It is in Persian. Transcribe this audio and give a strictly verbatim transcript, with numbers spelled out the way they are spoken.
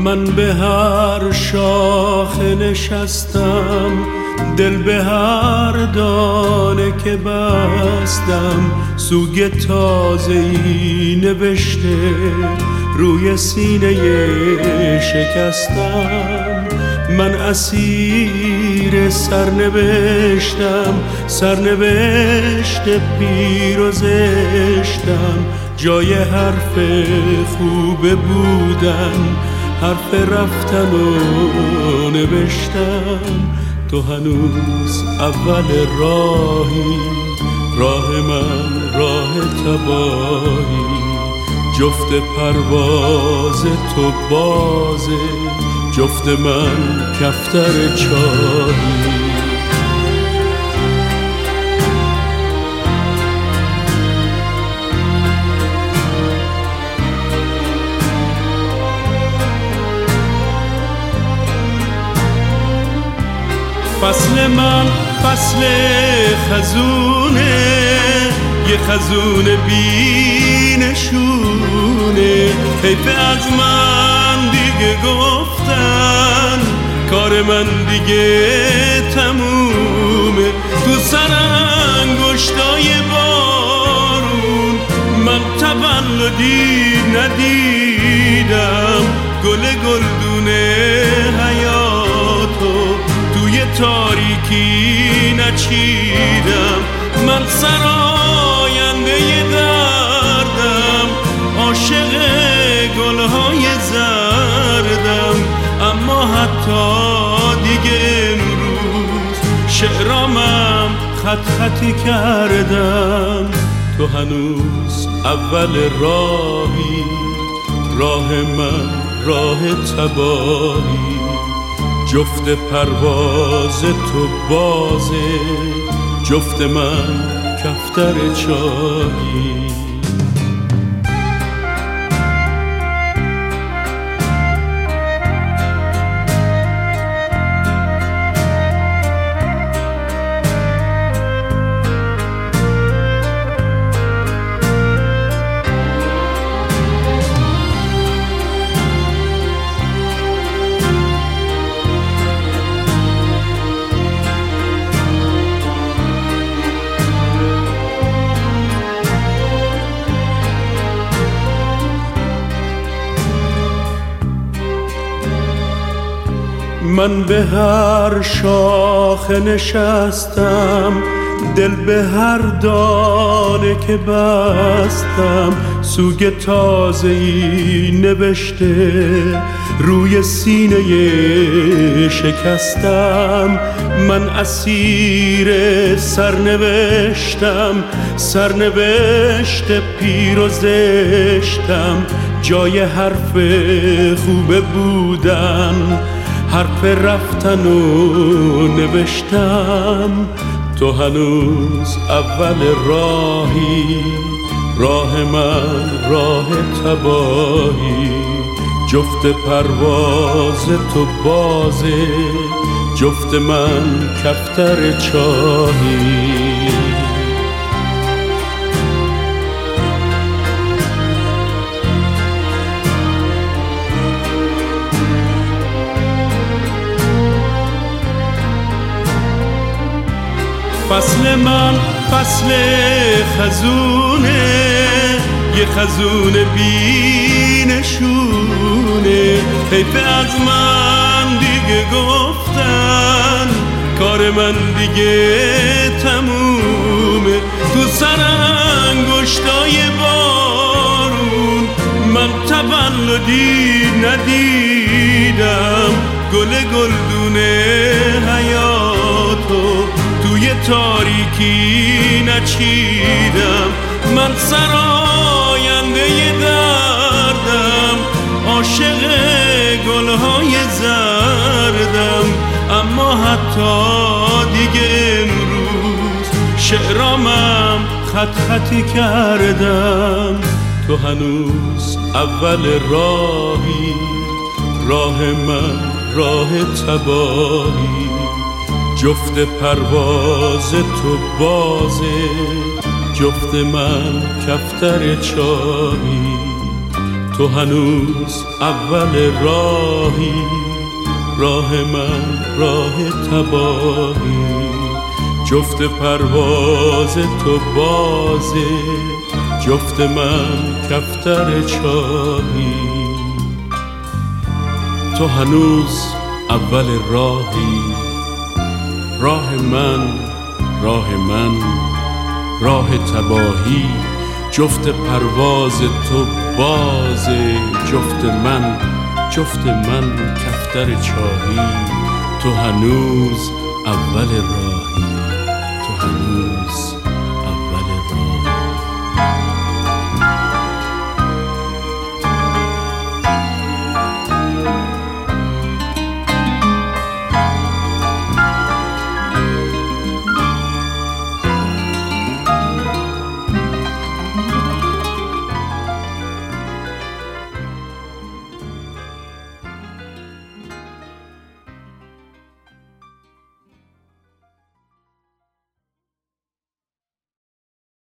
من به هر شاخه نشستم، دل به هر دانه که بستم، سوگ تازه‌ای نوشته روی سینه شکستم. من اسیر سرنوشتم، سرنوشت پیر و زشتم، جای حرف خوب بودن حرف رفتن و نوشتم. تو هنوز اول راهی، راه من راه تباهی، جفت پرواز تو بازه، جفت من کفتر چاهی. فصل من فصل خزونه، یه خزون بی نشونه. حیف از من دیگه گفتن، کار من دیگه تمومه. تو سرانگشتای بارون من تولدی ندیدم، گل گلدونه حیاتو توی تاریکی نچیدم. من سراینده دردم، عاشق گلهای زردم، اما حتی دیگه امروز شعرامم خط خطی کردم. تو هنوز اول راهی، راه من راه تباهی، جفت پرواز تو بازه، جفت من کفتر چاهی. من به هر شاخه نشستم، دل به هر دانه که بستم، سوگ تازه‌ای نوشته روی سینه شکستم. من اسیر سرنوشتم، سرنوشت پیر و زشتم، جای حرف خوب بودن حرف رفتن و نوشتم. تو هنوز اول راهی، راه من راه تباهی، جفت پرواز تو بازه، جفت من کفتر چاهی. فصل من فصل خزونه، یه خزون بی نشونه. حیف از من دیگه گفتن، کار من دیگه تمومه. تو سرانگشتای بارون من تولدی ندیدم، گل گلدونه حیاتو توی تاریکی نچیدم. من سراینده دردم، عاشق گلهای زردم، اما حتی دیگه امروز شعرامم خط خطی کردم. تو هنوز اول راهی، راه من راه تباهی، جفت پرواز تو بازه، جفت من کفتر چاهی. تو هنوز اول راهی، راه من راه تباهی، جفت پرواز تو بازه، جفت من کفتر چاهی. تو هنوز اول راهی، راه من راه من راه تباهی، جفت پرواز تو بازه، جفت من جفت من کفتر چاهی. تو هنوز اول راهی.